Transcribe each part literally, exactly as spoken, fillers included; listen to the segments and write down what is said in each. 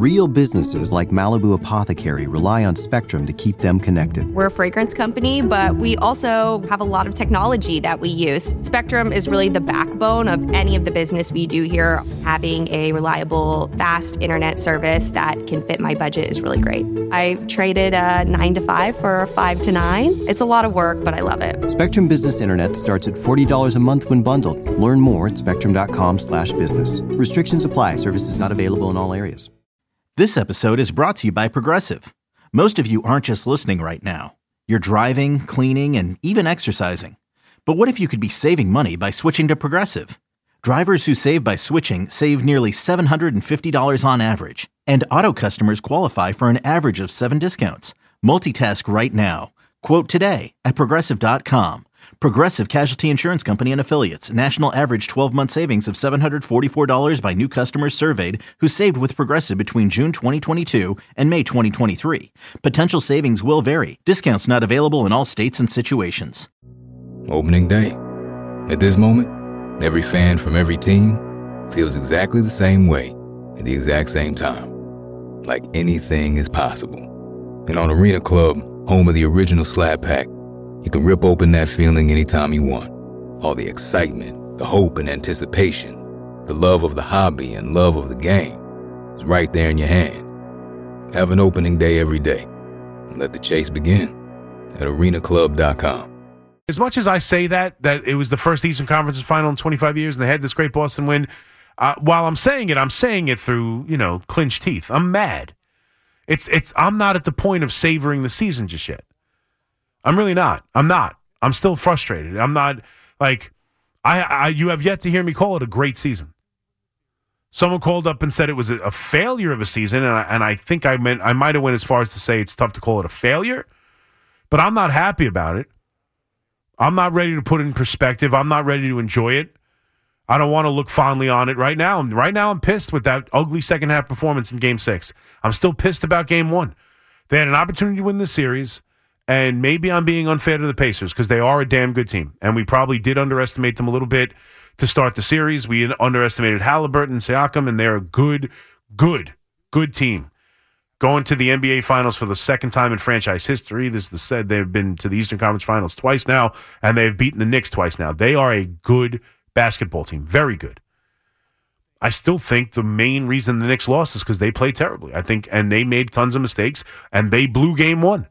Real businesses like Malibu Apothecary rely on Spectrum to keep them connected. We're a fragrance company, but we also have a lot of technology that we use. Spectrum is really the backbone of any of the business we do here. Having a reliable, fast internet service that can fit my budget is really great. I traded a nine to five for a five to nine. It's a lot of work, but I love it. Spectrum Business Internet starts at forty dollars a month when bundled. Learn more at spectrum.com slash business. Restrictions apply. Services not available in all areas. This episode is brought to you by Progressive. Most of you aren't just listening right now. You're driving, cleaning, and even exercising. But what if you could be saving money by switching to Progressive? Drivers who save by switching save nearly seven hundred fifty dollars on average. And auto customers qualify for an average of seven discounts. Multitask right now. Quote today at Progressive dot com. Progressive Casualty Insurance Company and Affiliates. National average twelve-month savings of seven hundred forty-four dollars by new customers surveyed who saved with Progressive between June twenty twenty-two and May twenty twenty-three. Potential savings will vary. Discounts not available in all states and situations. Opening day. At this moment, every fan from every team feels exactly the same way at the exact same time. Like anything is possible. And on Arena Club, home of the original Slab Pack, you can rip open that feeling anytime you want. All the excitement, the hope and anticipation, the love of the hobby and love of the game is right there in your hand. Have an opening day every day and let the chase begin at arena club dot com. As much as I say that, that it was the first Eastern Conference final in twenty-five years and they had this great Boston win, uh, while I'm saying it, I'm saying it through, you know, clenched teeth. I'm mad. It's it's. I'm not at the point of savoring the season just yet. I'm really not. I'm not. I'm still frustrated. I'm not like I, I. You have yet to hear me call it a great season. Someone called up and said it was a, a failure of a season, and I, and I think I meant I might have went as far as to say it's tough to call it a failure, but I'm not happy about it. I'm not ready to put it in perspective. I'm not ready to enjoy it. I don't want to look fondly on it right now. Right now, I'm pissed with that ugly second half performance in Game Six. I'm still pissed about Game One. They had an opportunity to win the series. And maybe I'm being unfair to the Pacers because they are a damn good team. And we probably did underestimate them a little bit to start the series. We underestimated Halliburton and Siakam, and they're a good, good, good team. Going to the N B A Finals for the second time in franchise history. This is the said they've been to the Eastern Conference Finals twice now, and they've beaten the Knicks twice now. They are a good basketball team. Very good. I still think the main reason the Knicks lost is because they played terribly. I think, and they made tons of mistakes, and they blew Game One.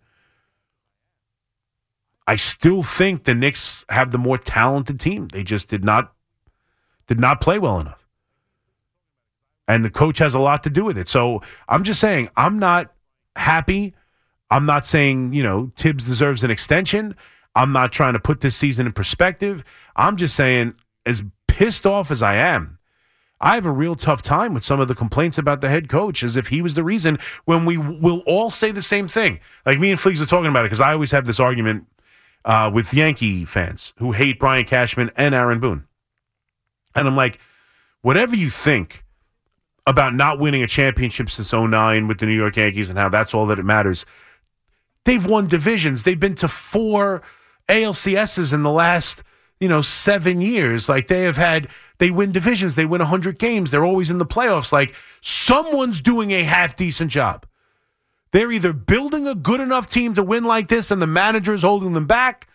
I still think the Knicks have the more talented team. They just did not did not play well enough. And the coach has a lot to do with it. So I'm just saying, I'm not happy. I'm not saying, you know, Tibbs deserves an extension. I'm not trying to put this season in perspective. I'm just saying, as pissed off as I am, I have a real tough time with some of the complaints about the head coach as if he was the reason when we will all say the same thing. Like me and Fleegs are talking about it because I always have this argument Uh, with Yankee fans who hate Brian Cashman and Aaron Boone. And I'm like, whatever you think about not winning a championship since oh nine with the New York Yankees and how that's all that it matters, they've won divisions. They've been to four A L C S's in the last, you know, seven years. Like they have had, they win divisions. They win one hundred games. They're always in the playoffs. Like someone's doing a half-decent job. They're either building a good enough team to win like this and the manager's holding them back,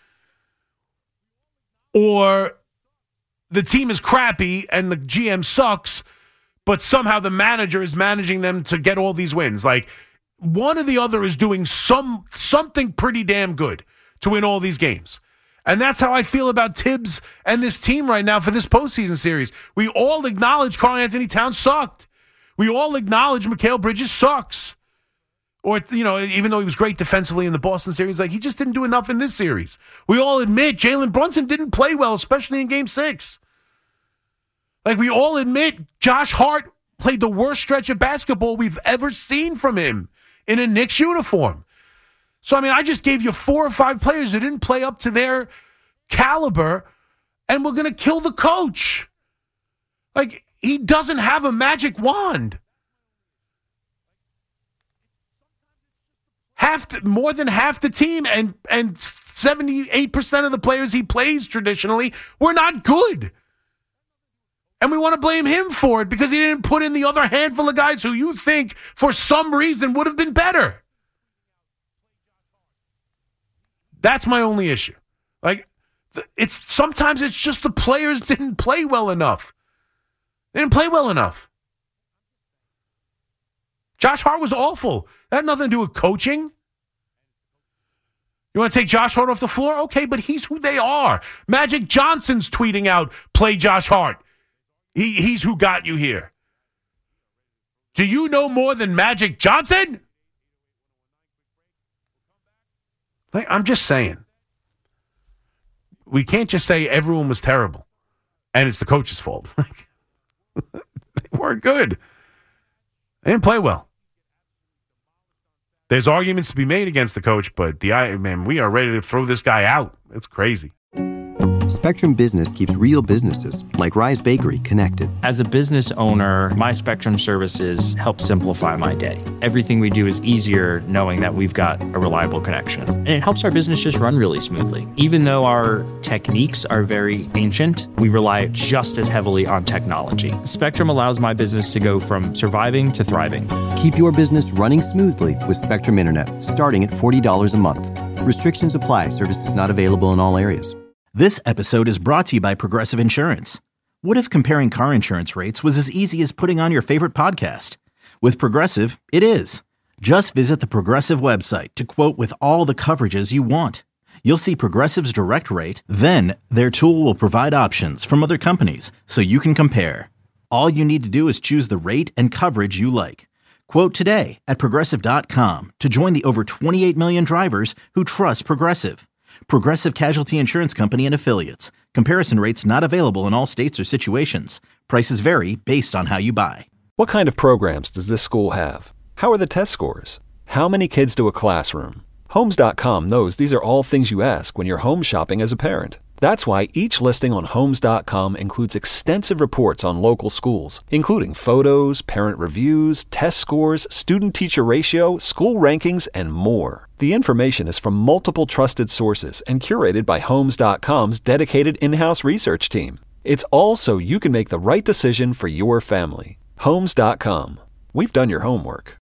or the team is crappy and the G M sucks, but somehow the manager is managing them to get all these wins. Like one or the other is doing some something pretty damn good to win all these games. And that's how I feel about Tibbs and this team right now for this postseason series. We all acknowledge Karl-Anthony Towns sucked. We all acknowledge Mikal Bridges sucks. Or, you know, even though he was great defensively in the Boston series, like he just didn't do enough in this series. We all admit Jalen Brunson didn't play well, especially in Game Six. Like we all admit Josh Hart played the worst stretch of basketball we've ever seen from him in a Knicks uniform. So, I mean, I just gave you four or five players who didn't play up to their caliber, and we're going to kill the coach. Like, he doesn't have a magic wand. Half the, more than half the team and and seventy-eight percent of the players he plays traditionally were not good. And we want to blame him for it because he didn't put in the other handful of guys who you think, for some reason, would have been better. That's my only issue. Like, it's sometimes it's just the players didn't play well enough. They didn't play well enough. Josh Hart was awful. That had nothing to do with coaching. You want to take Josh Hart off the floor? Okay, but he's who they are. Magic Johnson's tweeting out, play Josh Hart. He, he's who got you here. Do you know more than Magic Johnson? Like, I'm just saying. We can't just say everyone was terrible and it's the coach's fault. They weren't good. They didn't play well. There's arguments to be made against the coach, but the man, we are ready to throw this guy out. It's crazy. Spectrum Business keeps real businesses, like Rise Bakery, connected. As a business owner, my Spectrum services help simplify my day. Everything we do is easier knowing that we've got a reliable connection. And it helps our business just run really smoothly. Even though our techniques are very ancient, we rely just as heavily on technology. Spectrum allows my business to go from surviving to thriving. Keep your business running smoothly with Spectrum Internet, starting at forty dollars a month. Restrictions apply. Services not available in all areas. This episode is brought to you by Progressive Insurance. What if comparing car insurance rates was as easy as putting on your favorite podcast? With Progressive, it is. Just visit the Progressive website to quote with all the coverages you want. You'll see Progressive's direct rate, then their tool will provide options from other companies so you can compare. All you need to do is choose the rate and coverage you like. Quote today at Progressive dot com to join the over twenty-eight million drivers who trust Progressive. Progressive Casualty Insurance Company and Affiliates. Comparison rates not available in all states or situations. Prices vary based on how you buy. What kind of programs does this school have? How are the test scores? How many kids do a classroom? Homes dot com knows these are all things you ask when you're home shopping as a parent. That's why each listing on Homes dot com includes extensive reports on local schools, including photos, parent reviews, test scores, student-teacher ratio, school rankings, and more. The information is from multiple trusted sources and curated by Homes dot com's dedicated in-house research team. It's all so you can make the right decision for your family. Homes dot com. We've done your homework.